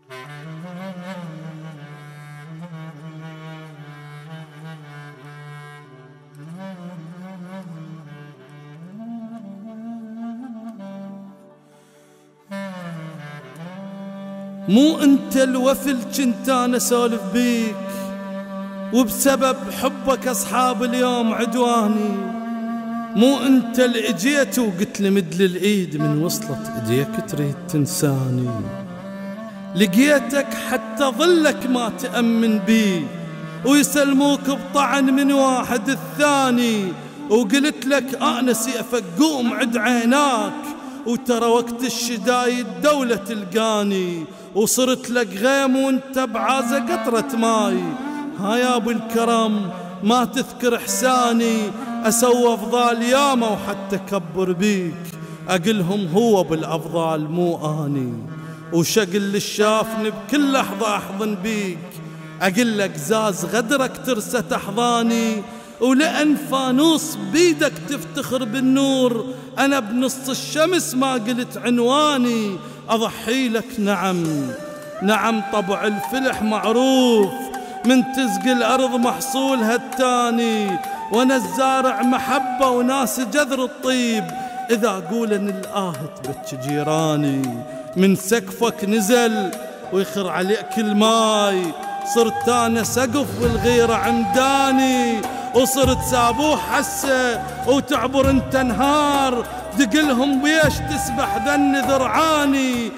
مو انت الوفل كنت انا سولف بيك، وبسبب حبك اصحاب اليوم عدواني. مو انت اللي اجيت وقلت لي مدل الايد من وصلت ايديك تريد تنساني. لقيتك حتى ظلك ما تأمن بي، ويسلموك بطعن من واحد الثاني. وقلت لك انا سيفك قوم عد عيناك، وترى وقت الشدايد دولة تلقاني. وصرت لك غيم وانت بعازة قطرة ماي. ها يا ابو الكرم ما تذكر احساني، اسوى افضال ياما وحتى كبر بيك. اقلهم هو بالافضال مو اني، وشقل للشافني بكل لحظة احضن بيك. اقل لك زاز غدرك ترسى احضاني، ولأن فانوس بيدك تفتخر بالنور. أنا بنص الشمس ما قلت عنواني. أضحي لك نعم نعم طبع الفلح معروف، من تزقي الأرض محصولها التاني. وأنا الزارع محبة وناس جذر الطيب، إذا أقول أن الآهت بك جيراني. من سقفك نزل ويخر عليك الماي، صرت أنا سقف والغيرة عمداني. وصرت سابوح حسه وتعبر انت نهار، دقلهم بيش تسبح ذن ذرعاني.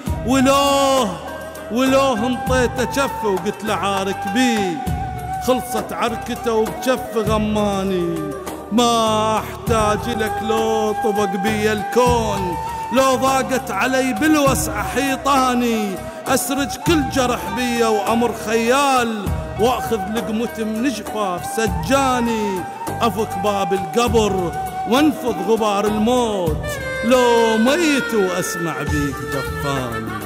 ولوه انطيته جفه وقلت له عارك بي، خلصت عركته وبجف غماني. ما احتاج لك لو طبق بي الكون، لو ضاقت علي بالوسع حيطاني. اسرج كل جرح بي وامر خيال، واخذ لقمة من جفاف سجاني. افك باب القبر وانفض غبار الموت، لو ميت واسمع بيك جفاني.